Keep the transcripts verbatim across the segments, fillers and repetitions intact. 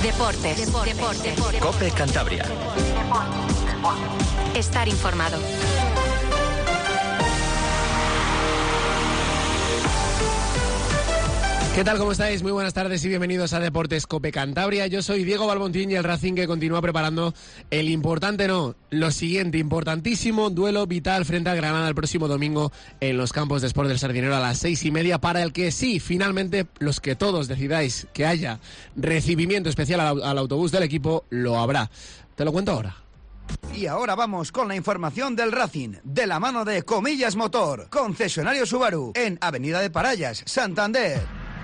Deportes. Deportes. Deportes. COPE Cantabria. Estar informado. ¿Qué tal? ¿Cómo estáis? Muy buenas tardes y bienvenidos a Deportes COPE Cantabria. Yo soy Diego Balbontín y el Racing que continúa preparando el importante, no, lo siguiente, importantísimo duelo vital frente al Granada el próximo domingo en los campos de Sport del Sardinero a las seis y media, para el que sí, finalmente, los que todos decidáis que haya recibimiento especial al, al autobús del equipo, lo habrá. Te lo cuento ahora. Y ahora vamos con la información del Racing, de la mano de Comillas Motor, concesionario Subaru, en Avenida de Parallas, Santander.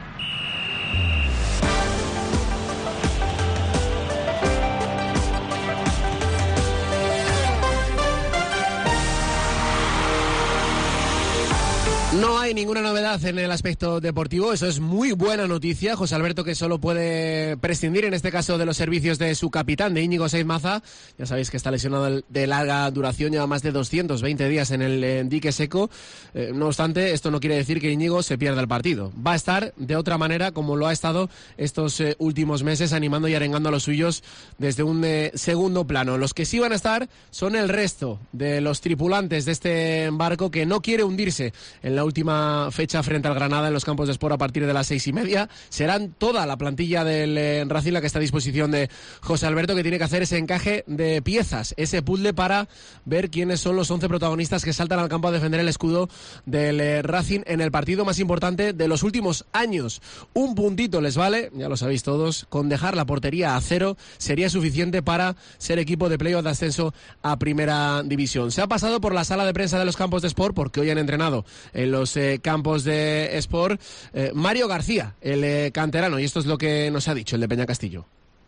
No hay ninguna novedad en el aspecto deportivo, eso es muy buena noticia. José Alberto, que solo puede prescindir en este caso de los servicios de su capitán, de Íñigo Saiz Maza. Ya sabéis que está lesionado de larga duración, lleva más de doscientos veinte días en el en dique seco. Eh, no obstante, esto no quiere decir que Íñigo se pierda el partido. Va a estar de otra manera, como lo ha estado estos eh, últimos meses, animando y arengando a los suyos desde un eh, segundo plano. Los que sí van a estar son el resto de los tripulantes de este barco que no quiere hundirse en la última fecha frente al Granada en los campos de Sport a partir de las seis y media. Serán toda la plantilla del eh, Racing la que está a disposición de José Alberto, que tiene que hacer ese encaje de piezas, ese puzzle para ver quiénes son los once protagonistas que saltan al campo a defender el escudo del eh, Racing en el partido más importante de los últimos años. Un puntito les vale, ya lo sabéis todos, con dejar la portería a cero sería suficiente para ser equipo de playoff de ascenso a Primera División. Se ha pasado por la sala de prensa de los campos de Sport, porque hoy han entrenado en los eh, campos de Sport eh, Mario García, el eh, canterano, y esto es lo que nos ha dicho el de Peña Castillo.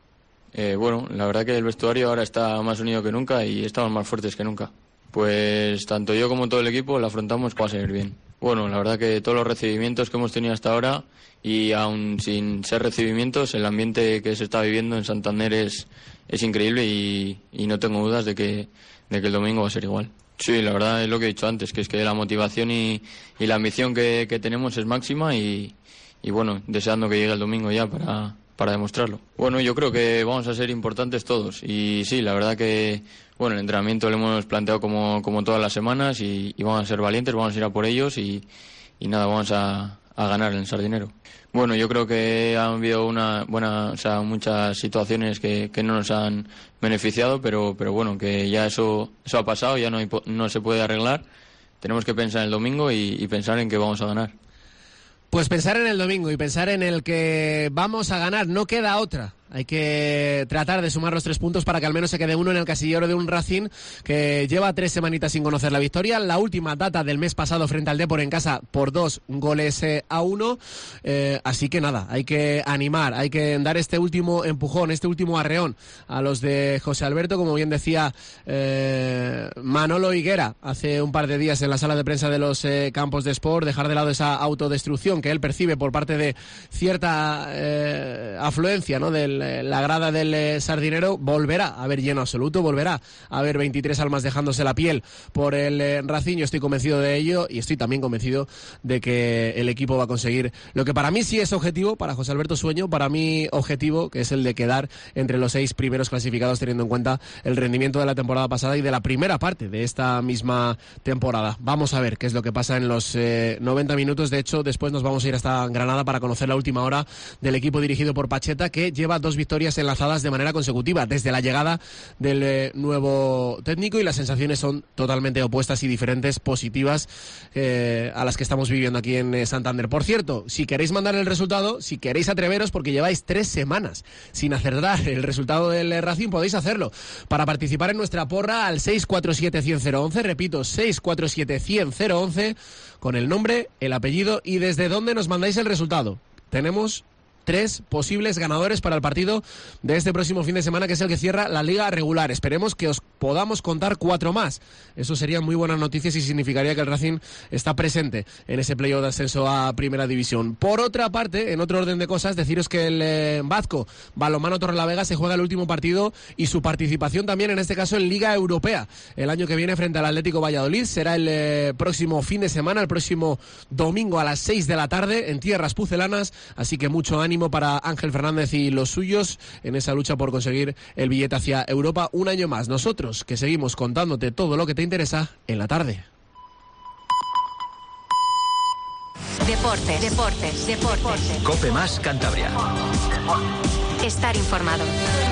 Eh, bueno, la verdad que el vestuario ahora está más unido que nunca y estamos más fuertes que nunca. Pues tanto yo como todo el equipo lo afrontamos para salir bien. Bueno, la verdad que todos los recibimientos que hemos tenido hasta ahora, y aún sin ser recibimientos, el ambiente que se está viviendo en Santander es, es increíble y, y no tengo dudas de que, de que el domingo va a ser igual. Sí, la verdad es lo que he dicho antes, que es que la motivación y, y la ambición que, que tenemos es máxima y, y bueno, deseando que llegue el domingo ya para, para demostrarlo. Bueno, yo creo que vamos a ser importantes todos y sí, la verdad que bueno, el entrenamiento lo hemos planteado como, como todas las semanas y, y vamos a ser valientes, vamos a ir a por ellos y, y nada, vamos a, a ganar en el Sardinero. Bueno, yo creo que ha habido una buena, o sea, muchas situaciones que, que no nos han beneficiado, pero, pero bueno, que ya eso, eso ha pasado, ya no, hay, no se puede arreglar. Tenemos que pensar en el domingo y, y pensar en que vamos a ganar. Pues pensar en el domingo y pensar en el que vamos a ganar, no queda otra. Hay que tratar de sumar los tres puntos para que al menos se quede uno en el casillero de un Racing que lleva tres semanitas sin conocer la victoria. La última data del mes pasado frente al Depor en casa por dos goles eh, a uno. Eh, así que nada, hay que animar, hay que dar este último empujón, este último arreón a los de José Alberto, como bien decía eh, Manolo Higuera hace un par de días en la sala de prensa de los eh, campos de Sport, dejar de lado esa autodestrucción que él percibe por parte de cierta eh, afluencia, ¿no?, del la grada del eh, Sardinero. Volverá a haber lleno absoluto, volverá a haber veintitrés almas dejándose la piel por el eh, Racing. Yo estoy convencido de ello y estoy también convencido de que el equipo va a conseguir lo que para mí sí es objetivo, para José Alberto sueño, para mí objetivo, que es el de quedar entre los seis primeros clasificados, teniendo en cuenta el rendimiento de la temporada pasada y de la primera parte de esta misma temporada. Vamos a ver qué es lo que pasa en los eh, noventa minutos. De hecho, después nos vamos a ir hasta Granada para conocer la última hora del equipo dirigido por Pacheta, que lleva dos victorias enlazadas de manera consecutiva desde la llegada del eh, nuevo técnico, y las sensaciones son totalmente opuestas y diferentes, positivas eh, a las que estamos viviendo aquí en eh, Santander. Por cierto, si queréis mandar el resultado, si queréis atreveros, porque lleváis tres semanas sin acertar el resultado del eh, Racing, podéis hacerlo para participar en nuestra porra al seis cuatro siete cien cero once, repito, seis cuatro siete cien cero once, con el nombre, el apellido y desde dónde nos mandáis el resultado. Tenemos tres posibles ganadores para el partido de este próximo fin de semana, que es el que cierra la liga regular. Esperemos que os podamos contar cuatro más. Eso serían muy buenas noticias y significaría que el Racing está presente en ese playoff de ascenso a Primera División. Por otra parte, en otro orden de cosas, deciros que el eh, Vasco Balonmano Torrelavega se juega el último partido y su participación también, en este caso en Liga Europea, el año que viene frente al Atlético Valladolid. Será el eh, próximo fin de semana, el próximo domingo a las seis de la tarde en tierras pucelanas, así que mucho ánimo ánimo para Ángel Fernández y los suyos en esa lucha por conseguir el billete hacia Europa un año más. Nosotros, que seguimos contándote todo lo que te interesa en la tarde. Deportes, deportes, deportes. Cope Más Cantabria. Estar informado.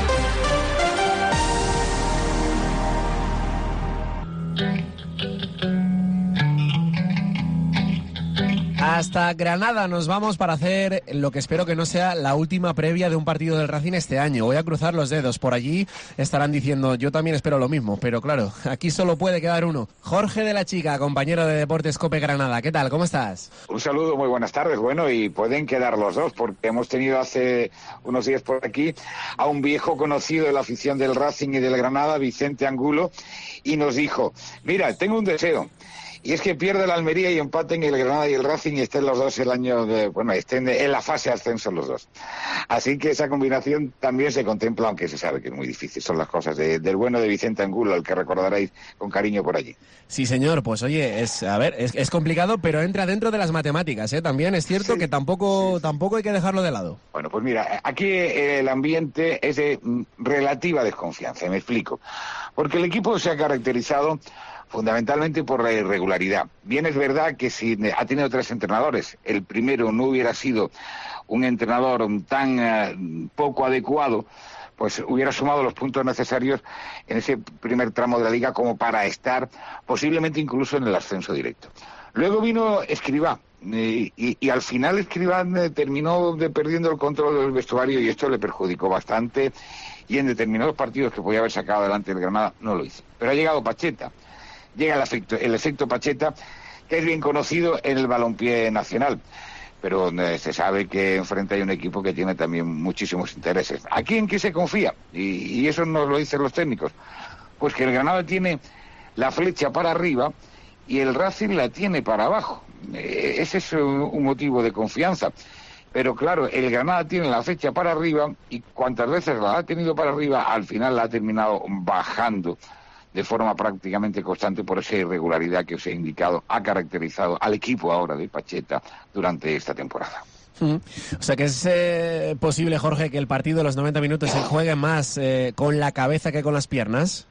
Hasta Granada nos vamos para hacer lo que espero que no sea la última previa de un partido del Racing este año. Voy a cruzar los dedos. Por allí estarán diciendo, yo también espero lo mismo, pero claro, aquí solo puede quedar uno. Jorge de la Chica, compañero de Deportes Cope Granada. ¿Qué tal? ¿Cómo estás? Un saludo, muy buenas tardes. Bueno, y pueden quedar los dos, porque hemos tenido hace unos días por aquí a un viejo conocido de la afición del Racing y del Granada, Vicente Angulo, y nos dijo, mira, tengo un deseo. Y es que pierde la Almería y empaten el Granada y el Racing y estén los dos el año de, bueno, estén en la fase de ascenso los dos. Así que esa combinación también se contempla, aunque se sabe que es muy difícil. Son las cosas de, del bueno de Vicente Angulo, al que recordaréis con cariño por allí. Sí, señor. Pues oye, es, a ver, es, es complicado, pero entra dentro de las matemáticas, ¿eh? También es cierto sí, que tampoco, sí. tampoco hay que dejarlo de lado. Bueno, pues mira, aquí el ambiente es de relativa desconfianza, me explico. Porque el equipo se ha caracterizado fundamentalmente por la irregularidad. Bien es verdad que si ha tenido tres entrenadores, el primero no hubiera sido un entrenador tan uh, poco adecuado, pues hubiera sumado los puntos necesarios en ese primer tramo de la liga como para estar posiblemente incluso en el ascenso directo. Luego vino Escribá, y, y, y al final Escribá terminó de perdiendo el control del vestuario y esto le perjudicó bastante, y en determinados partidos que podía haber sacado adelante el Granada no lo hizo. Pero ha llegado Pacheta. Llega el efecto, el efecto Pacheta, que es bien conocido en el balompié nacional, pero eh, se sabe que enfrente hay un equipo que tiene también muchísimos intereses. ¿Aquí en qué se confía? Y, y eso nos lo dicen los técnicos. Pues que el Granada tiene la flecha para arriba y el Racing la tiene para abajo. Eh, ese es un, un motivo de confianza. Pero claro, el Granada tiene la flecha para arriba y cuantas veces la ha tenido para arriba, al final la ha terminado bajando de forma prácticamente constante por esa irregularidad que os he indicado, ha caracterizado al equipo ahora de Pacheta durante esta temporada. Uh-huh. O sea que es eh, posible, Jorge, que el partido de los noventa minutos se juegue más eh, con la cabeza que con las piernas.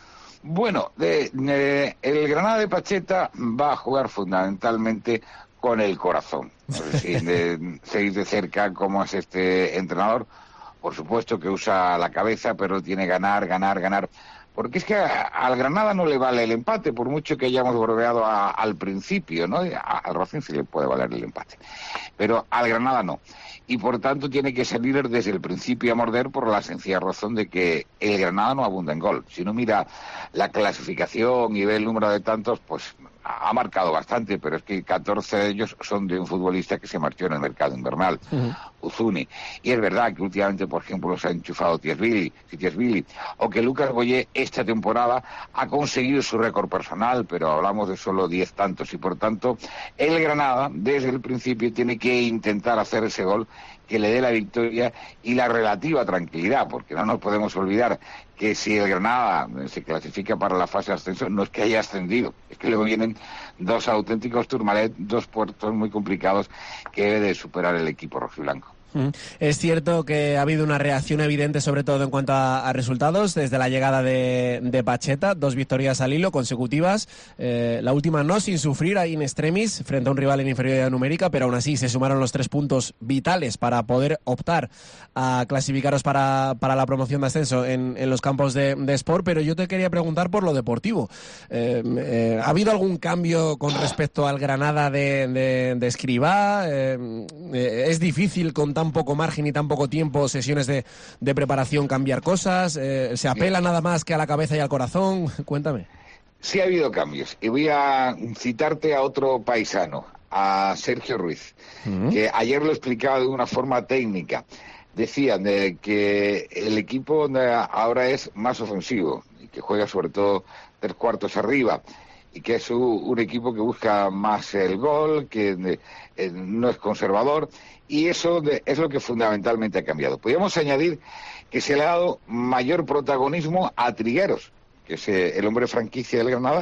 Bueno, de, de, el Granada de Pacheta va a jugar fundamentalmente con el corazón. Es decir, de seguir de cerca cómo es este entrenador. Por supuesto que usa la cabeza, pero tiene ganar, ganar, ganar. Porque es que a, al Granada no le vale el empate, por mucho que hayamos bordeado a, al principio, ¿no? A, al Racing sí le puede valer el empate, pero al Granada no. Y por tanto tiene que salir desde el principio a morder por la sencilla razón de que el Granada no abunda en gol. Si uno mira la clasificación y ve el número de tantos, pues ha marcado bastante, pero es que catorce de ellos son de un futbolista que se marchó en el mercado invernal, uh-huh. Uzuni. Y es verdad que últimamente, por ejemplo, se ha enchufado Tiesvili, o que Lucas Boyé esta temporada ha conseguido su récord personal, pero hablamos de solo diez tantos, y por tanto el Granada desde el principio tiene que intentar hacer ese gol que le dé la victoria y la relativa tranquilidad, porque no nos podemos olvidar que si el Granada se clasifica para la fase de ascenso, no es que haya ascendido, es que luego vienen dos auténticos Tourmalet, dos puertos muy complicados que debe de superar el equipo rojiblanco. Es cierto que ha habido una reacción evidente, sobre todo en cuanto a, a resultados, desde la llegada de, de Pacheta, dos victorias al hilo consecutivas, eh, la última no sin sufrir ahí in extremis frente a un rival en inferioridad numérica, pero aún así se sumaron los tres puntos vitales para poder optar a clasificaros para, para la promoción de ascenso en, en los campos de, de Sport. Pero yo te quería preguntar por lo deportivo. Eh, eh, ¿Ha habido algún cambio con respecto al Granada de, de, de Escribá? Eh, eh, ¿Es difícil con tan poco margen y tan poco tiempo, sesiones de, de preparación, cambiar cosas? Eh, ¿Se apela nada más que a la cabeza y al corazón? Cuéntame. Sí ha habido cambios, y voy a citarte a otro paisano, a Sergio Ruiz, uh-huh. que ayer lo explicaba de una forma técnica. Decían de que el equipo ahora es más ofensivo, y que juega sobre todo tres cuartos arriba, y que es un, un equipo que busca más el gol, que eh, no es conservador, y eso de, es lo que fundamentalmente ha cambiado. Podríamos añadir que se le ha dado mayor protagonismo a Trigueros, que es eh, el hombre franquicia del Granada,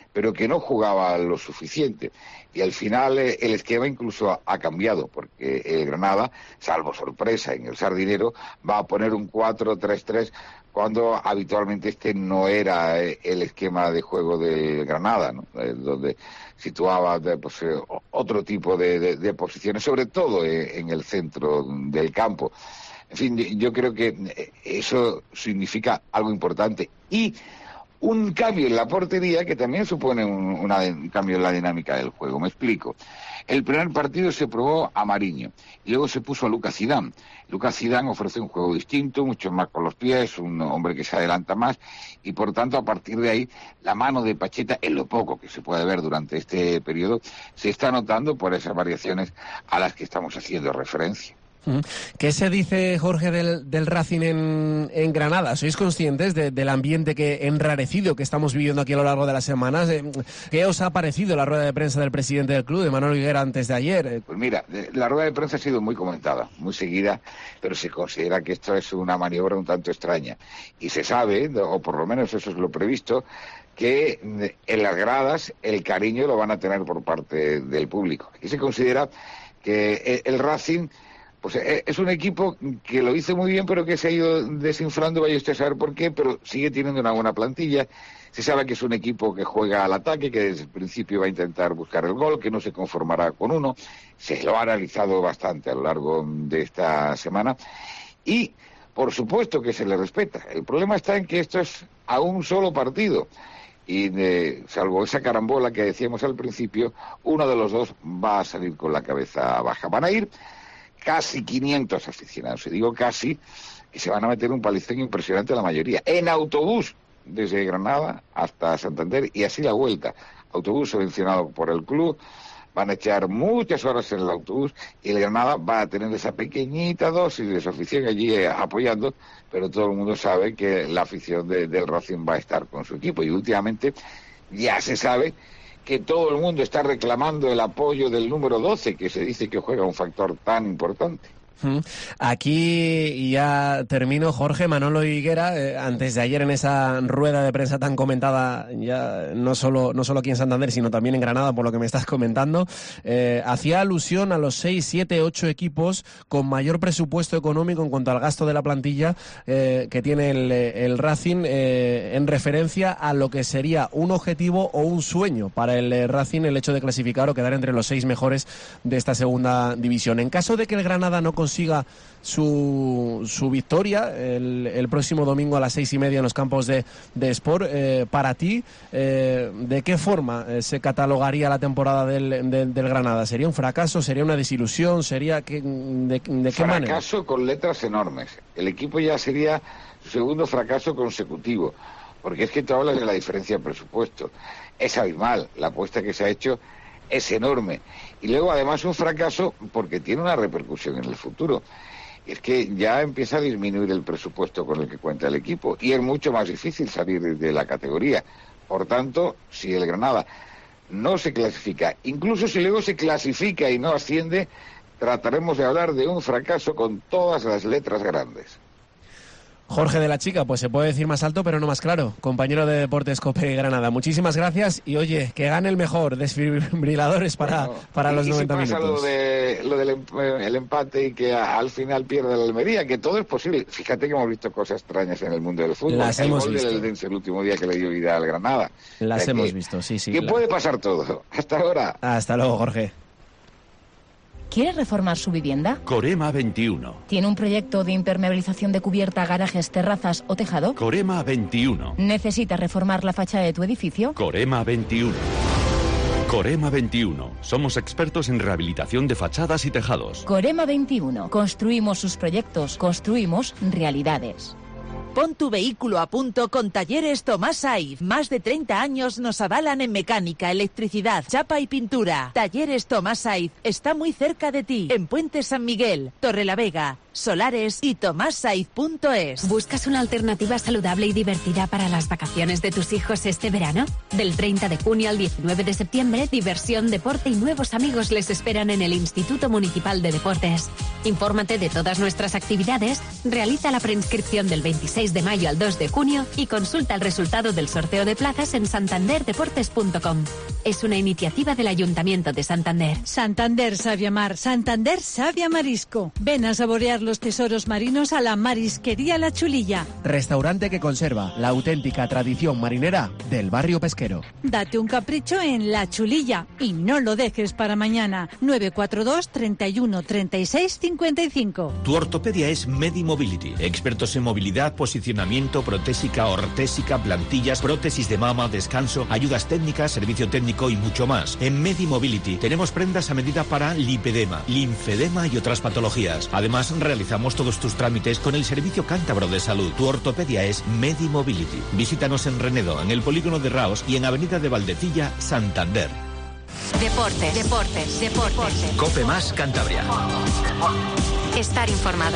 pero que no jugaba lo suficiente. Y al final eh, el esquema incluso ha, ha cambiado, porque el Granada, salvo sorpresa en el Sardinero, va a poner un cuatro tres tres cuando habitualmente este no era eh, el esquema de juego del Granada, ¿no? Eh, donde situaba de, pues, eh, otro tipo de, de, de posiciones, sobre todo eh, en el centro del campo. En fin, yo creo que eso significa algo importante. Y un cambio en la portería que también supone un, una, un cambio en la dinámica del juego. Me explico. El primer partido se probó a Mariño y luego se puso a Lucas Zidane. Lucas Zidane ofrece un juego distinto, mucho más con los pies, un hombre que se adelanta más y por tanto a partir de ahí la mano de Pacheta, en lo poco que se puede ver durante este periodo, se está notando por esas variaciones a las que estamos haciendo referencia. ¿Qué se dice, Jorge, del, del Racing en, en Granada? ¿Sois conscientes de, del ambiente que enrarecido que estamos viviendo aquí a lo largo de las semanas? ¿Qué os ha parecido la rueda de prensa del presidente del club, de Manolo Higuera, antes de ayer? Pues mira, la rueda de prensa ha sido muy comentada, muy seguida, pero se considera que esto es una maniobra un tanto extraña. Y se sabe, o por lo menos eso es lo previsto, que en las gradas el cariño lo van a tener por parte del público. Y se considera que el Racing... Pues es un equipo que lo hizo muy bien, pero que se ha ido desinflando, vaya usted a saber por qué, pero sigue teniendo una buena plantilla. Se sabe que es un equipo que juega al ataque, que desde el principio va a intentar buscar el gol, que no se conformará con uno. Se lo ha analizado bastante a lo largo de esta semana. Y, por supuesto, que se le respeta. El problema está en que esto es a un solo partido. Y, de, salvo esa carambola que decíamos al principio, uno de los dos va a salir con la cabeza baja. Van a ir casi quinientos aficionados, y digo casi, que se van a meter un palizón impresionante la mayoría, en autobús, desde Granada hasta Santander, y así la vuelta. Autobús subvencionado por el club, van a echar muchas horas en el autobús, y el Granada va a tener esa pequeñita dosis de su afición allí eh, apoyando, pero todo el mundo sabe que la afición de, del Racing va a estar con su equipo, y últimamente ya se sabe que todo el mundo está reclamando el apoyo del número doce, que se dice que juega un factor tan importante. Aquí ya termino, Jorge. Manolo Higuera, eh, antes de ayer en esa rueda de prensa tan comentada, ya no solo no solo aquí en Santander, sino también en Granada, por lo que me estás comentando, eh, hacía alusión a los seis, siete, ocho equipos con mayor presupuesto económico en cuanto al gasto de la plantilla eh, que tiene el, el Racing, eh, en referencia a lo que sería un objetivo o un sueño para el Racing, el hecho de clasificar o quedar entre los seis mejores de esta segunda división. En caso de que el Granada no consiga consiga su, su victoria el, el próximo domingo a las seis y media en los campos de, de Sport, eh, para ti, eh, ¿de qué forma eh, se catalogaría la temporada del, del, del Granada? ¿Sería un fracaso? ¿Sería una desilusión? ¿Sería que, de, de qué fracaso manera? Fracaso con letras enormes. El equipo ya sería su segundo fracaso consecutivo, porque es que tú hablas de la diferencia de presupuesto. Es abismal, la apuesta que se ha hecho es enorme. Y luego además un fracaso porque tiene una repercusión en el futuro. Es que ya empieza a disminuir el presupuesto con el que cuenta el equipo y es mucho más difícil salir de la categoría. Por tanto, si el Granada no se clasifica, incluso si luego se clasifica y no asciende, trataremos de hablar de un fracaso con todas las letras grandes. Jorge de la Chica, pues se puede decir más alto pero no más claro, compañero de Deportes COPE Granada. Muchísimas gracias y oye, que gane el mejor, desfibriladores para, bueno, para los noventa minutos. Y si pasa lo, de, lo del el empate y que a, al final pierde la Almería, que todo es posible. Fíjate que hemos visto cosas extrañas en el mundo del fútbol. Las el hemos gol visto. del Eldense el último día que le dio vida al Granada. Las o sea, hemos que, visto, sí, sí. Que claro. puede pasar todo. Hasta ahora. Hasta luego, Jorge. ¿Quiere reformar su vivienda? Corema veintiuno. ¿Tiene un proyecto de impermeabilización de cubierta, garajes, terrazas o tejado? Corema veintiuno. ¿Necesita reformar la fachada de tu edificio? Corema veintiuno. Corema veintiuno. Somos expertos en rehabilitación de fachadas y tejados. Corema veintiuno. Construimos sus proyectos, construimos realidades. Pon tu vehículo a punto con Talleres Tomás Saiz. Más de treinta años nos avalan en mecánica, electricidad, chapa y pintura. Talleres Tomás Saiz está muy cerca de ti. En Puente San Miguel, Torrelavega, Solares y tomás saiz punto es. ¿Buscas una alternativa saludable y divertida para las vacaciones de tus hijos este verano? Del treinta de junio al diecinueve de septiembre, diversión, deporte y nuevos amigos les esperan en el Instituto Municipal de Deportes. Infórmate de todas nuestras actividades, realiza la preinscripción del veintiséis seis de mayo al dos de junio y consulta el resultado del sorteo de plazas en santander deportes punto com. Es una iniciativa del Ayuntamiento de Santander. Santander sabe mar, Santander sabe a marisco. Ven a saborear los tesoros marinos a la Marisquería La Chulilla. Restaurante que conserva la auténtica tradición marinera del barrio pesquero. Date un capricho en La Chulilla y no lo dejes para mañana. nueve cuatro dos, treinta y uno, treinta y seis, cincuenta y cinco. Tu ortopedia es MediMobility. Expertos en movilidad, posicionamiento, protésica, ortésica, plantillas, prótesis de mama, descanso, ayudas técnicas, servicio técnico y mucho más. En MediMobility tenemos prendas a medida para lipedema, linfedema y otras patologías. Además, realizamos todos tus trámites con el Servicio Cántabro de Salud. Tu ortopedia es MediMobility. Visítanos en Renedo, en el polígono de Raos y en Avenida de Valdecilla, Santander. Deportes, deportes, deportes. Cope Más Cantabria. Estar informado.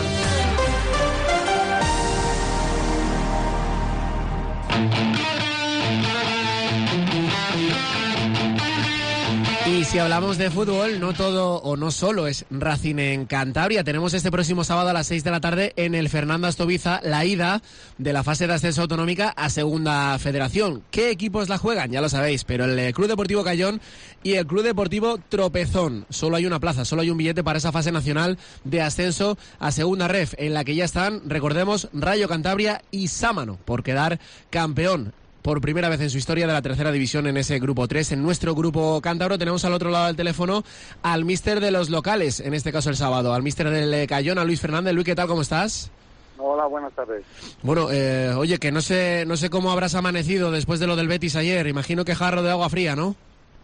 Y si hablamos de fútbol, no todo o no solo es Racing en Cantabria. Tenemos este próximo sábado a las seis de la tarde en el Fernando Astoviza la ida de la fase de ascenso autonómica a Segunda Federación. ¿Qué equipos la juegan? Ya lo sabéis, pero el Club Deportivo Cayón y el Club Deportivo Tropezón. Solo hay una plaza, solo hay un billete para esa fase nacional de ascenso a Segunda Ref, en la que ya están, recordemos, Rayo Cantabria y Sámano por quedar campeón por primera vez en su historia de la tercera división en ese grupo tres. En nuestro grupo cántabro tenemos al otro lado del teléfono al míster de los locales, en este caso el sábado, al míster del Cayón, a Luis Fernández. Luis, ¿qué tal? ¿Cómo estás? Hola, buenas tardes. Bueno, eh, oye, que no sé no sé cómo habrás amanecido después de lo del Betis ayer. Imagino que jarro de agua fría, ¿no?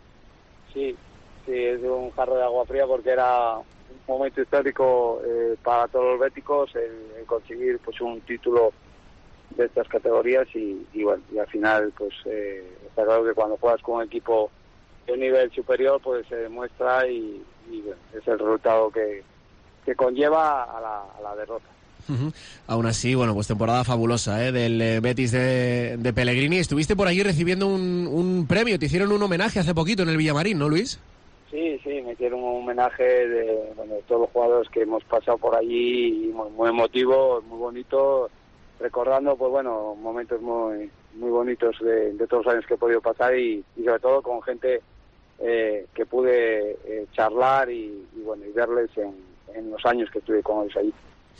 Sí, sí, es un jarro de agua fría porque era un momento histórico eh, para todos los béticos el, el conseguir pues un título de estas categorías y, y bueno, y al final pues eh, está claro que cuando juegas con un equipo de un nivel superior pues se demuestra y, y bueno, es el resultado que, que conlleva a la, a la derrota. Uh-huh. Aún así, bueno, pues temporada fabulosa ¿eh? del eh, Betis de, de Pellegrini. Estuviste por allí recibiendo un, un premio, te hicieron un homenaje hace poquito en el Villamarín, ¿no, Luis? Sí, sí, me hicieron un homenaje de, bueno, de todos los jugadores que hemos pasado por allí y muy, muy emotivo, muy bonito, recordando pues bueno momentos muy muy bonitos de, de todos los años que he podido pasar y, y sobre todo con gente eh, que pude eh, charlar y, y bueno y verles en, en los años que estuve con ellos allí.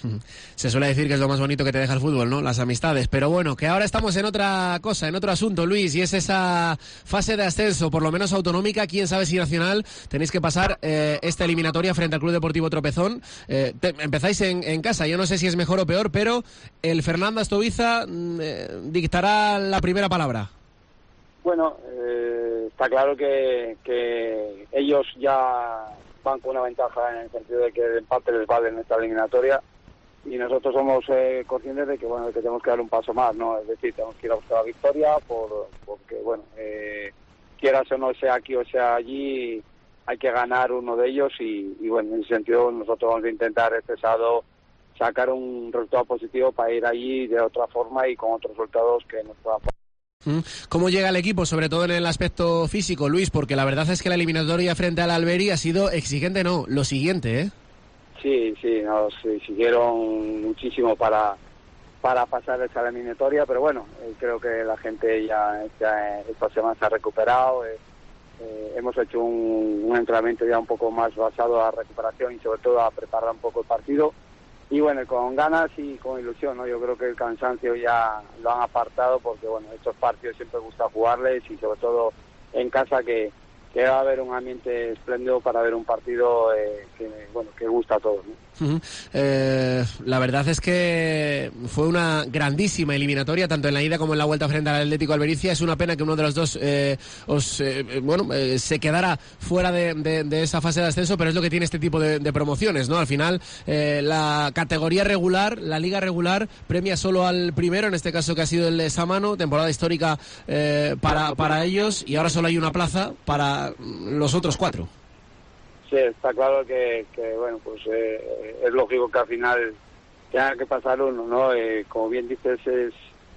Se suele decir que es lo más bonito que te deja el fútbol, ¿no? Las amistades. Pero bueno, que ahora estamos en otra cosa, en otro asunto, Luis, y es esa fase de ascenso, por lo menos autonómica. Quién sabe si nacional. Tenéis que pasar eh, esta eliminatoria frente al Club Deportivo Tropezón. Eh, te, empezáis en, en casa. Yo no sé si es mejor o peor, pero el Fernando Astoviza eh, dictará la primera palabra. Bueno, eh, está claro que, que ellos ya van con una ventaja en el sentido de que el empate les vale en esta eliminatoria. Y nosotros somos eh, conscientes de que bueno de que tenemos que dar un paso más, no, es decir, tenemos que ir a buscar la victoria por porque bueno eh, quieras o no, sea aquí o sea allí, hay que ganar uno de ellos y, y bueno, en ese sentido nosotros vamos a intentar este sábado sacar un resultado positivo para ir allí de otra forma y con otros resultados que nos puedan. ¿Cómo llega el equipo, sobre todo en el aspecto físico, Luis? Porque la verdad es que la eliminatoria frente al Alberi ha sido exigente, no, lo siguiente, ¿eh? Sí, sí, nos siguieron muchísimo para para pasar esa eliminatoria, pero bueno, eh, creo que la gente ya esta, esta semana se ha recuperado, eh, eh, hemos hecho un, un entrenamiento ya un poco más basado a la recuperación y sobre todo a preparar un poco el partido y bueno, con ganas y con ilusión, ¿no? Yo creo que el cansancio ya lo han apartado porque bueno, estos partidos siempre gusta jugarles y sobre todo en casa que que va a haber un ambiente espléndido para ver un partido eh, que bueno que gusta a todos, ¿no? Uh-huh. Eh, la verdad es que fue una grandísima eliminatoria tanto en la ida como en la vuelta frente al Atlético Albericia. Es una pena que uno de los dos eh, os, eh, bueno eh, se quedara fuera de, de, de esa fase de ascenso, pero es lo que tiene este tipo de, de promociones, ¿no? Al final eh, la categoría regular, la liga regular premia solo al primero, en este caso que ha sido el de Sámano, temporada histórica eh, para, para ellos, y ahora solo hay una plaza para los otros cuatro. Sí, está claro que, que bueno, pues eh, es lógico que al final tenga que pasar uno, ¿no? Eh, como bien dices, es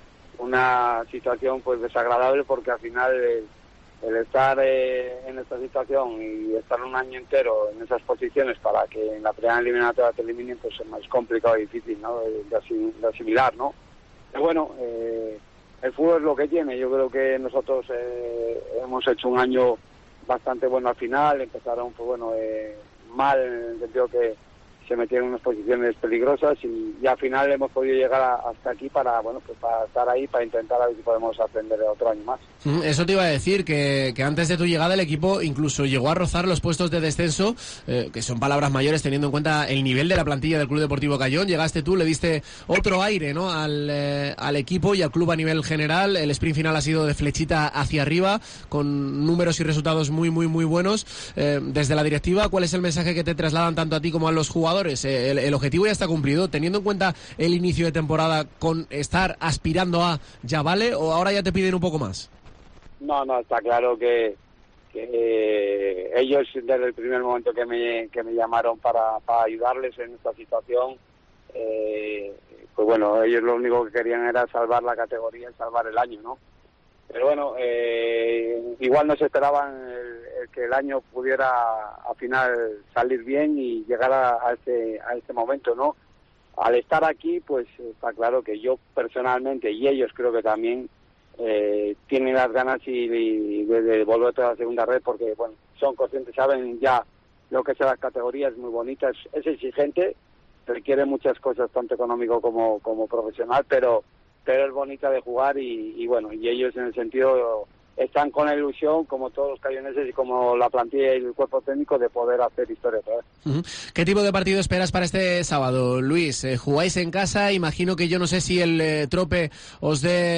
una situación pues desagradable porque al final el, el estar eh, en esta situación y estar un año entero en esas posiciones para que en la primera eliminatoria te eliminen, pues es más complicado y difícil, ¿no? De, de, asim, de asimilar, ¿no? Pero bueno, eh, el fútbol es lo que tiene. Yo creo que nosotros eh, hemos hecho un año bastante bueno al final. Empezaron, pues bueno, eh, mal en el sentido que se metieron en unas posiciones peligrosas y, y al final hemos podido llegar a, hasta aquí para, bueno, pues para estar ahí, para intentar a ver si podemos aprender otro año más. Eso te iba a decir, que, que antes de tu llegada el equipo incluso llegó a rozar los puestos de descenso, eh, que son palabras mayores teniendo en cuenta el nivel de la plantilla del Club Deportivo Cayón. Llegaste tú, le diste otro aire, ¿no?, al, eh, al equipo y al club a nivel general. El sprint final ha sido de flechita hacia arriba, con números y resultados muy, muy, muy buenos. Eh, desde la directiva, ¿cuál es el mensaje que te trasladan tanto a ti como a los jugadores? El, el objetivo ya está cumplido, teniendo en cuenta el inicio de temporada, con estar aspirando a ¿ya vale o ahora ya te piden un poco más? No, no, está claro que, que eh, ellos desde el primer momento que me, que me llamaron para, para ayudarles en esta situación, eh, pues bueno, ellos lo único que querían era salvar la categoría y salvar el año, ¿no? Pero bueno, eh, igual no se esperaban el, el que el año pudiera al final salir bien y llegar a, a, este, a este momento, ¿no? Al estar aquí, pues está claro que yo personalmente, y ellos creo que también, eh, tienen las ganas y, y de, de volver a la segunda red, porque bueno, son conscientes, saben ya lo que es la categoría, es muy bonita, es, es exigente, requiere muchas cosas, tanto económico como, como profesional, pero pero es bonita de jugar y, y bueno, y ellos en el sentido están con la ilusión, como todos los cayoneses y como la plantilla y el cuerpo técnico, de poder hacer historia otra vez. Uh-huh. ¿Qué tipo de partido esperas para este sábado, Luis? Eh, jugáis en casa, imagino que yo no sé si el eh, Trope os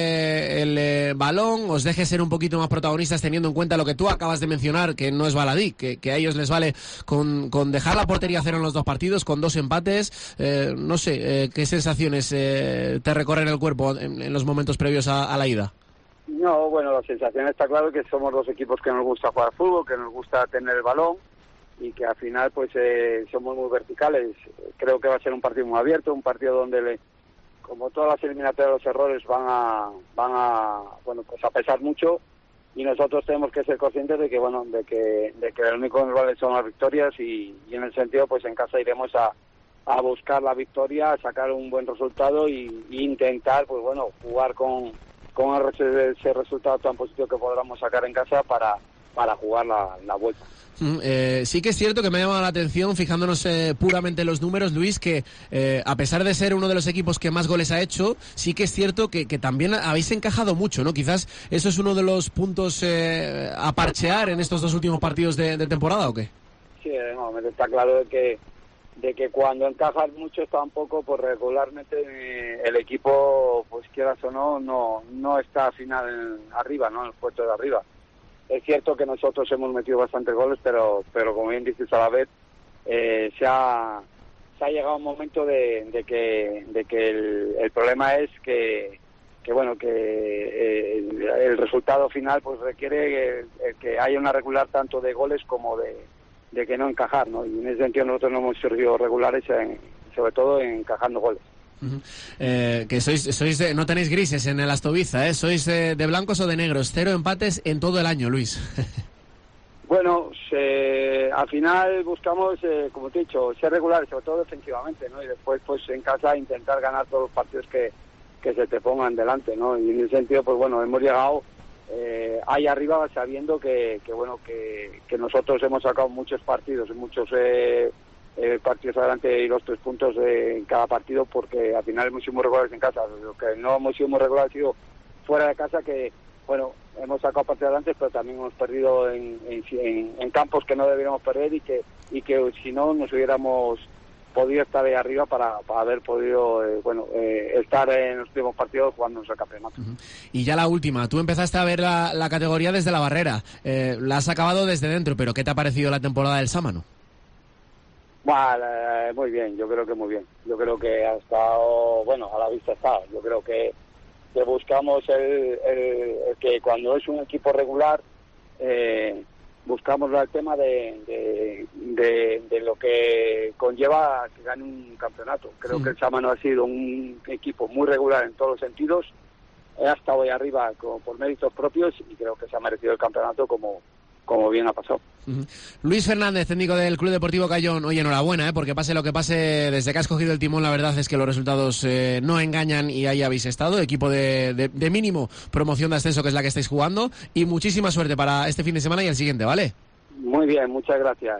dé el eh, balón, os deje ser un poquito más protagonistas, teniendo en cuenta lo que tú acabas de mencionar, que no es baladí, que, que a ellos les vale con, con dejar la portería cero en los dos partidos, con dos empates. Eh, no sé, eh, ¿qué sensaciones eh, te recorren el cuerpo en, en los momentos previos a, a la ida? No, bueno, la sensación está claro que somos dos equipos que nos gusta jugar fútbol, que nos gusta tener el balón y que al final pues eh, somos muy verticales. Creo que va a ser un partido muy abierto, un partido donde, le, como todas las eliminatorias, los errores van a, van a, bueno, pues a pesar mucho, y nosotros tenemos que ser conscientes de que, bueno, de que, de que el único que nos vale son las victorias y, y en el sentido, pues en casa iremos a, a buscar la victoria, a sacar un buen resultado y, y intentar, pues bueno, jugar con con ese, ese resultado tan positivo que podamos sacar en casa para, para jugar la, la vuelta. Mm, eh, sí que es cierto que me ha llamado la atención, fijándonos eh, puramente en los números, Luis, que eh, a pesar de ser uno de los equipos que más goles ha hecho, sí que es cierto que, que también habéis encajado mucho, ¿no? Quizás eso es uno de los puntos eh, a parchear en estos dos últimos partidos de, de temporada, ¿o qué? Sí, no, está claro de que de que cuando encajas mucho tampoco, pues regularmente eh, el equipo, pues quieras o no, no no está al final en, arriba, ¿no? En el puesto de arriba. Es cierto que nosotros hemos metido bastantes goles, pero pero como bien dices a la vez, eh, se ha se ha llegado un momento de, de que de que el, el problema es que que bueno que eh, el, el resultado final pues requiere que, que haya una regular tanto de goles como de de que no encajar, ¿no? Y en ese sentido nosotros no hemos sido regulares, en, sobre todo encajando goles. Uh-huh. Eh, que sois, sois de, no tenéis grises en el Astoviza, ¿eh? Sois de, de blancos o de negros, cero empates en todo el año, Luis. Bueno, se, al final buscamos, eh, como te he dicho, ser regulares, sobre todo defensivamente, ¿no? Y después, pues en casa intentar ganar todos los partidos que, que se te pongan delante, ¿no? Y en ese sentido, pues bueno, hemos llegado Eh, ahí arriba sabiendo que, que bueno que, que nosotros hemos sacado muchos partidos, muchos eh, eh, partidos adelante y los tres puntos de, en cada partido, porque al final hemos sido muy regulares en casa. Lo que no hemos sido muy regulares ha sido fuera de casa, que bueno, hemos sacado partidos adelante, pero también hemos perdido en, en, en campos que no deberíamos perder y que y que si no nos hubiéramos podido estar ahí arriba para, para haber podido eh, bueno eh, estar en los últimos partidos jugando el campeonato. Uh-huh. Y ya la última, tú empezaste a ver la, la categoría desde la barrera, eh, la has acabado desde dentro, pero ¿qué te ha parecido la temporada del Sámano? Bueno, eh, muy bien, yo creo que muy bien. Yo creo que ha estado, bueno, a la vista está. Yo creo que, que buscamos el, el, el que cuando es un equipo regular, eh, buscamos el tema de, de, de, de lo que conlleva que gane un campeonato. Creo sí. que el Sámano ha sido un equipo muy regular en todos los sentidos. Ha estado ahí arriba con, por méritos propios y creo que se ha merecido el campeonato como como bien ha pasado. Uh-huh. Luis Fernández, técnico del Club Deportivo Cayón. Oye, enhorabuena, ¿eh? Porque pase lo que pase, desde que has cogido el timón, la verdad es que los resultados eh, no engañan y ahí habéis estado. Equipo de, de, de mínimo promoción de ascenso, que es la que estáis jugando. Y muchísima suerte para este fin de semana y el siguiente, ¿vale? Muy bien, muchas gracias.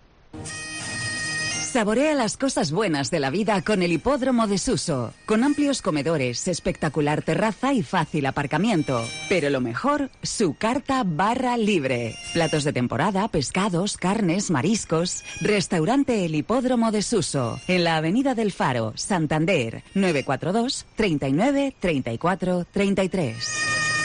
Saborea las cosas buenas de la vida con el Hipódromo de Suso, con amplios comedores, espectacular terraza y fácil aparcamiento. Pero lo mejor, su carta barra libre. Platos de temporada, pescados, carnes, mariscos. Restaurante El Hipódromo de Suso, en la Avenida del Faro, Santander, nueve cuatro dos, treinta y nueve, treinta y cuatro, treinta y tres.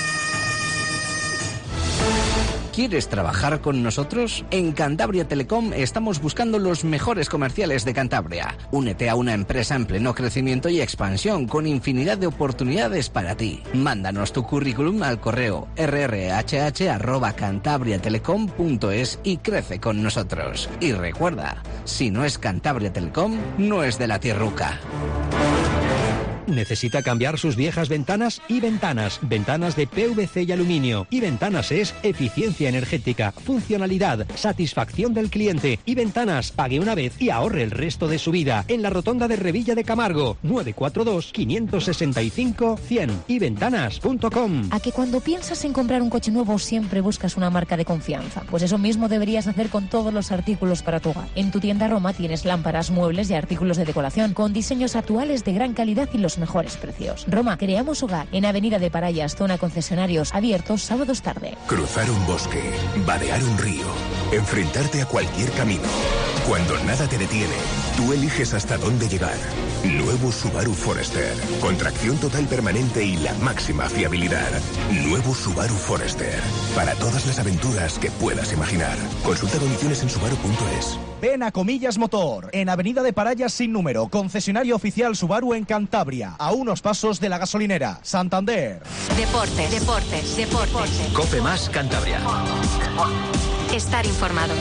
¿Quieres trabajar con nosotros? En Cantabria Telecom estamos buscando los mejores comerciales de Cantabria. Únete a una empresa en pleno crecimiento y expansión con infinidad de oportunidades para ti. Mándanos tu currículum al correo erre erre hache hache arroba cantabriatelecom punto es y crece con nosotros. Y recuerda, si no es Cantabria Telecom, no es de la tierruca. ¿Necesita cambiar sus viejas ventanas? Y Ventanas, ventanas de P V C y aluminio. Y Ventanas es eficiencia energética, funcionalidad, satisfacción del cliente. Y Ventanas, pague una vez y ahorre el resto de su vida. En la rotonda de Revilla de Camargo, nueve cuatro dos, cinco seis cinco, cien y ventanas punto com. ¿A que cuando piensas en comprar un coche nuevo siempre buscas una marca de confianza? Pues eso mismo deberías hacer con todos los artículos para tu hogar. En tu tienda Roma tienes lámparas, muebles y artículos de decoración con diseños actuales de gran calidad y los mejores precios. Roma, creamos hogar en Avenida de Parayas, zona concesionarios, abiertos sábados tarde. Cruzar un bosque, vadear un río, enfrentarte a cualquier camino. Cuando nada te detiene, tú eliges hasta dónde llegar. Nuevo Subaru Forester, con tracción total permanente y la máxima fiabilidad. Nuevo Subaru Forester, para todas las aventuras que puedas imaginar. Consulta condiciones en subaru punto es. Ven a Comillas Motor, en Avenida de Parayas sin número, concesionario oficial Subaru en Cantabria, a unos pasos de la gasolinera, Santander. Deportes, deportes, deportes. Cope Más Cantabria. Estar informado.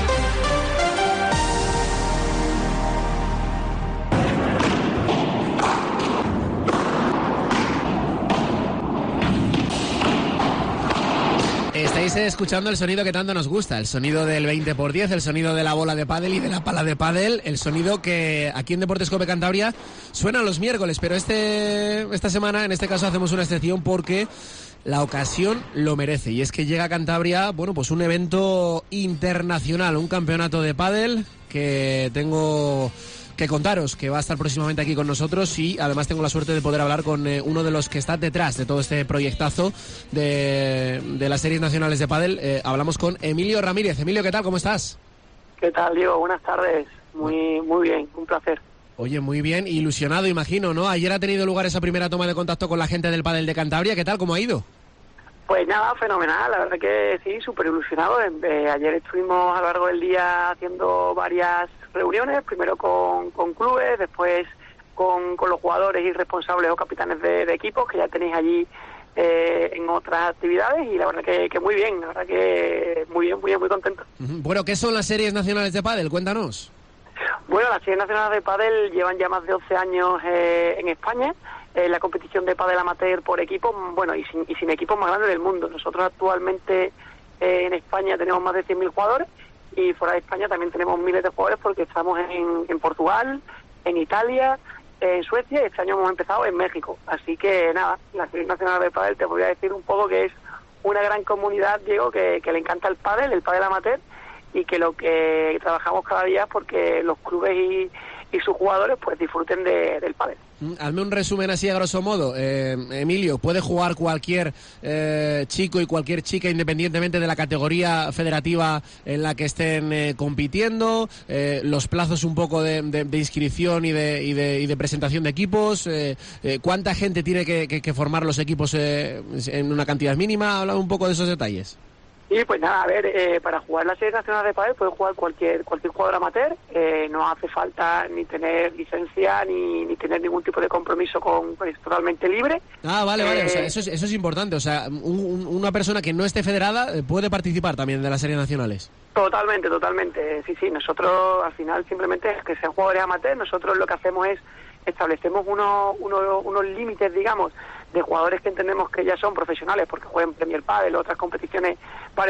Estáis escuchando el sonido que tanto nos gusta, el sonido del veinte por diez, el sonido de la bola de pádel y de la pala de pádel, el sonido que aquí en Deportes Cope Cantabria suena los miércoles, pero este esta semana, en este caso, hacemos una excepción porque la ocasión lo merece, y es que llega a Cantabria, bueno, pues un evento internacional, un campeonato de pádel que tengo que contaros que va a estar próximamente aquí con nosotros, y además tengo la suerte de poder hablar con eh, uno de los que está detrás de todo este proyectazo de, de las series nacionales de pádel. Eh, hablamos con Emilio Ramírez. Emilio, ¿qué tal? ¿Cómo estás? ¿Qué tal, Diego? Buenas tardes. Muy, muy bien, un placer. Oye, muy bien, ilusionado, imagino, ¿no? Ayer ha tenido lugar esa primera toma de contacto con la gente del pádel de Cantabria. ¿Qué tal? ¿Cómo ha ido? Pues nada, fenomenal, la verdad que sí, súper ilusionado. Eh, ayer estuvimos a lo largo del día haciendo varias reuniones, primero con, con clubes, después con, con los jugadores y responsables o capitanes de, de equipos que ya tenéis allí eh, en otras actividades, y la verdad que, que muy bien, la verdad que muy bien, muy bien, muy contento. Bueno, ¿qué son las series nacionales de pádel? Cuéntanos. Bueno, las series nacionales de pádel llevan ya más de once años eh, en España. Eh, la competición de pádel amateur por equipos, bueno, y sin, y sin equipos más grandes del mundo. Nosotros actualmente eh, en España tenemos más de cien mil jugadores, y fuera de España también tenemos miles de jugadores porque estamos en, en Portugal, en Italia, en Suecia, y este año hemos empezado en México. Así que nada, la serie nacional de pádel te voy a decir un poco que es una gran comunidad, Diego, que, que le encanta el pádel, el pádel amateur, y que lo que trabajamos cada día es porque los clubes y, y sus jugadores pues disfruten de, del pádel. Hazme un resumen así a grosso modo. Eh, Emilio, ¿puede jugar cualquier eh, chico y cualquier chica independientemente de la categoría federativa en la que estén eh, compitiendo? Eh, los plazos un poco de, de, de inscripción y de, y, de, y de presentación de equipos. Eh, eh, ¿Cuánta gente tiene que, que, que formar los equipos eh, en una cantidad mínima? Habla un poco de esos detalles. Y pues nada, a ver, eh, para jugar la serie nacional de pádel puede jugar cualquier cualquier jugador amateur, eh, no hace falta ni tener licencia ni, ni tener ningún tipo de compromiso con, pues, totalmente libre. Ah, vale, vale, eh, o sea, eso es, eso es importante, o sea, un, un, una persona que no esté federada puede participar también de las series nacionales. Totalmente, totalmente, sí, sí, nosotros al final simplemente es que sean jugadores amateurs, nosotros lo que hacemos es establecemos unos, unos, unos límites, digamos, de jugadores que entendemos que ya son profesionales porque juegan Premier Padel o otras competiciones parecidas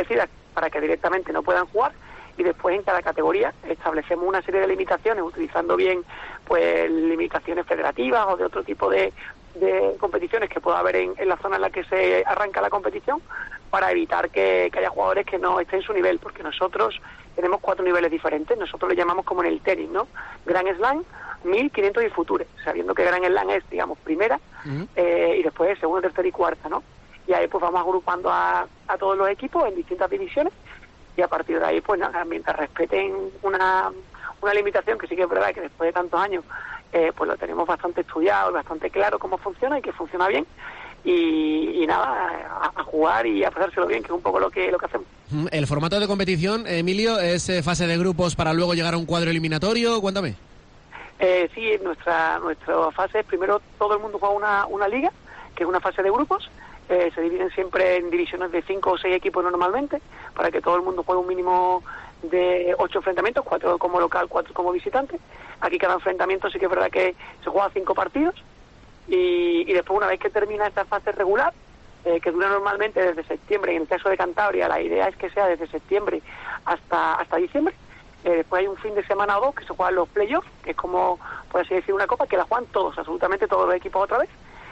para que directamente no puedan jugar, y después en cada categoría establecemos una serie de limitaciones, utilizando bien pues limitaciones federativas o de otro tipo de, de competiciones que pueda haber en, en la zona en la que se arranca la competición, para evitar que, que haya jugadores que no estén en su nivel, porque nosotros tenemos cuatro niveles diferentes. Nosotros le llamamos como en el tenis, ¿no? Grand Slam, mil, quinientos y Future, sabiendo que Grand Slam es, digamos, primera, uh-huh. eh, y después segunda, tercera y cuarta, ¿no? Y ahí pues vamos agrupando a, a todos los equipos en distintas divisiones, y a partir de ahí, pues nada, mientras respeten una, una limitación, que sí que es verdad que después de tantos años, eh, pues lo tenemos bastante estudiado, bastante claro cómo funciona y que funciona bien, y, y nada, a, a jugar y a pasárselo bien, que es un poco lo que, lo que hacemos. El formato de competición, Emilio, es eh, fase de grupos para luego llegar a un cuadro eliminatorio, cuéntame. Eh, sí, nuestra, nuestra fase es primero todo el mundo juega una, una liga, que es una fase de grupos. Eh, se dividen siempre en divisiones de cinco o seis equipos normalmente, para que todo el mundo juegue un mínimo de ocho enfrentamientos, cuatro como local, cuatro como visitante. Aquí cada enfrentamiento sí que es verdad que se juega cinco partidos, y, y después, una vez que termina esta fase regular, eh, que dura normalmente desde septiembre, en el caso de Cantabria la idea es que sea desde septiembre hasta hasta diciembre. Eh, después hay un fin de semana o dos que se juegan los playoffs, que es como, por así decir, una copa que la juegan todos, absolutamente todos los equipos otra vez.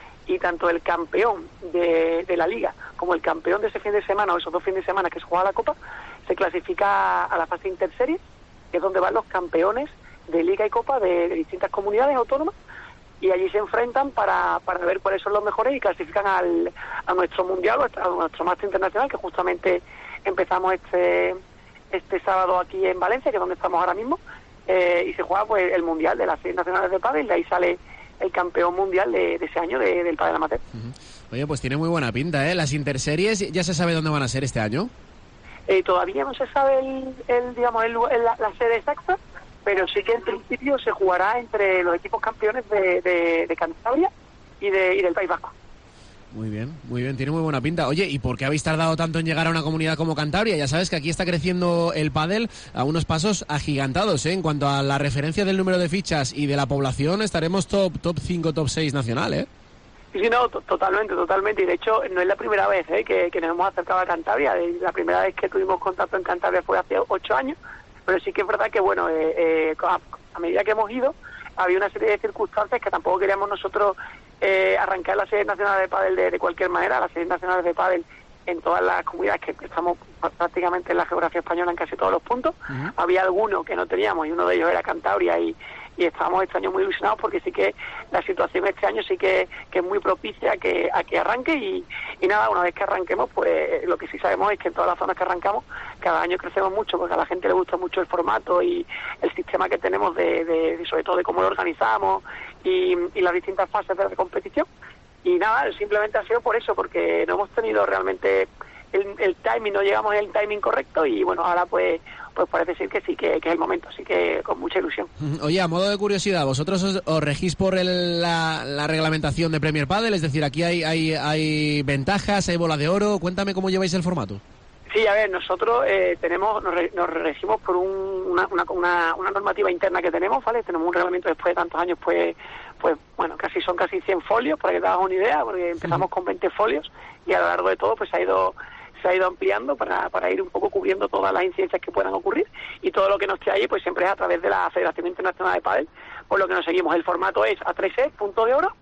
Y tanto el campeón de, de la liga como el campeón de ese fin de semana, o esos dos fines de semana que se juega la Copa, se clasifica a la fase interseries, que es donde van los campeones de liga y Copa de, de distintas comunidades autónomas, y allí se enfrentan para, para ver cuáles son los mejores y clasifican al, a nuestro mundial, a nuestro máster internacional, que justamente empezamos este, este sábado aquí en Valencia, que es donde estamos ahora mismo, eh, y se juega pues el mundial de las series nacionales de pádel, y de ahí sale el campeón mundial de, de ese año de, del pádel amateur. Uh-huh. Oye, pues tiene muy buena pinta, ¿eh? Las interseries, ¿ya se sabe dónde van a ser este año? Eh, todavía no se sabe el, el digamos el, el, la, la sede exacta, pero sí que en principio se jugará entre los equipos campeones de, de, de Cantabria y, de, y del País Vasco. Muy bien, muy bien, tiene muy buena pinta. Oye, ¿y por qué habéis tardado tanto en llegar a una comunidad como Cantabria? Ya sabes que aquí está creciendo el pádel a unos pasos agigantados, ¿eh? En cuanto a la referencia del número de fichas y de la población, estaremos top top cinco, top seis nacional, ¿eh? Sí, sí, no, totalmente, totalmente. Y de hecho, no es la primera vez ¿eh? que, que nos hemos acercado a Cantabria. La primera vez que tuvimos contacto en Cantabria fue hace ocho años, pero sí que es verdad que, bueno, eh, eh, a, a medida que hemos ido, había una serie de circunstancias que tampoco queríamos nosotros eh, arrancar las series nacionales de pádel de, de cualquier manera. Las series nacionales de pádel en todas las comunidades que estamos prácticamente en la geografía española en casi todos los puntos. Uh-huh. Había algunos que no teníamos y uno de ellos era Cantabria, y, y estábamos este año muy ilusionados porque sí que la situación este año sí que, que es muy propicia a que, a que arranque, y, y nada, una vez que arranquemos, pues lo que sí sabemos es que en todas las zonas que arrancamos cada año crecemos mucho, porque a la gente le gusta mucho el formato y el sistema que tenemos de, de, de sobre todo de cómo lo organizamos y, y las distintas fases de la competición. Y nada, simplemente ha sido por eso, porque no hemos tenido realmente el, el timing, no llegamos en el timing correcto, y bueno, ahora pues pues parece ser que sí, que, que es el momento, así que con mucha ilusión. Oye, a modo de curiosidad, ¿vosotros os, os regís por el, la, la reglamentación de Premier Padel? Es decir, aquí hay, hay, hay ventajas, hay bola de oro. Cuéntame cómo lleváis el formato. Sí, a ver, nosotros eh, tenemos, nos, re, nos regimos por un, una, una, una, una normativa interna que tenemos, ¿vale? Tenemos un reglamento después de tantos años, pues, pues bueno, casi son casi cien folios, para que te hagas una idea, porque empezamos uh-huh. con veinte folios, y a lo largo de todo pues se ha ido se ha ido ampliando para, para ir un poco cubriendo todas las incidencias que puedan ocurrir, y todo lo que no esté ahí pues siempre es a través de la Federación Internacional de Pádel, por lo que nos seguimos. El formato es A tres E, punto de oro,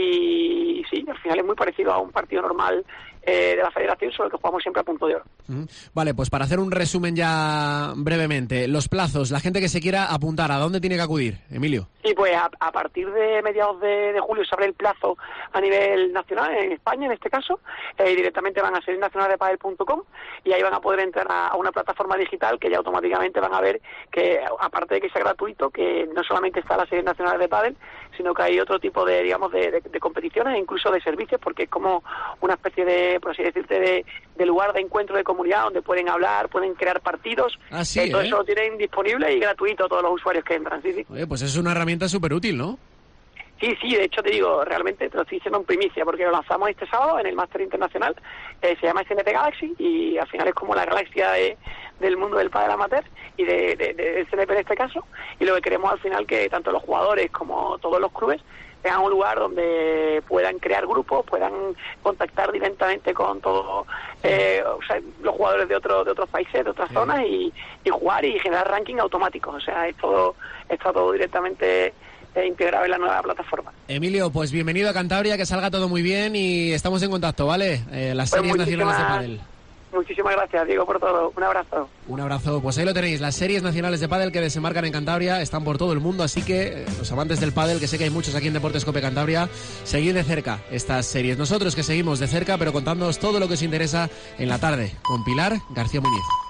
y sí, al final es muy parecido a un partido normal eh, de la Federación, solo que jugamos siempre a punto de oro. Uh-huh. Vale, pues para hacer un resumen ya brevemente, los plazos, la gente que se quiera apuntar, ¿a dónde tiene que acudir, Emilio? Sí, pues a, a partir de mediados de, de julio se abre el plazo a nivel nacional, en España en este caso, eh, y directamente van a series nacionales de pádel punto com, y ahí van a poder entrar a, a una plataforma digital que ya automáticamente van a ver que, aparte de que sea gratuito, que no solamente está la series nacionales de pádel, sino que hay otro tipo de, digamos, de, de, de competiciones e incluso de servicios, porque es como una especie de, por así decirte, de, de lugar de encuentro de comunidad donde pueden hablar, pueden crear partidos. Ah, sí, eh, todo ¿eh? eso lo tienen disponible y gratuito a todos los usuarios que entran. Sí, sí. Oye, pues es una herramienta súper útil, ¿no? Sí, sí, de hecho te digo, realmente te lo estoy diciendo en primicia, porque lo lanzamos este sábado en el Máster Internacional, eh, se llama S N P Galaxy, y al final es como la galaxia de, del mundo del pádel amateur y de, de, de S N P en este caso, y lo que queremos al final que tanto los jugadores como todos los clubes tengan un lugar donde puedan crear grupos, puedan contactar directamente con todos eh, o sea, los jugadores de otros de otros países, de otras zonas y, y jugar y generar ranking automáticos. O sea, es todo, está todo directamente eh, integrado en la nueva plataforma. Emilio, pues bienvenido a Cantabria, que salga todo muy bien y estamos en contacto, ¿vale? Eh, las Pues series nacionales de pádel. Muchísimas gracias, Diego, por todo. Un abrazo. Un abrazo. Pues ahí lo tenéis, las series nacionales de pádel que desembarcan en Cantabria están por todo el mundo, así que eh, los amantes del pádel, que sé que hay muchos aquí en Deportes Cope Cantabria, seguid de cerca estas series. Nosotros que seguimos de cerca, pero contándoos todo lo que os interesa en la tarde, con Pilar García Muñiz.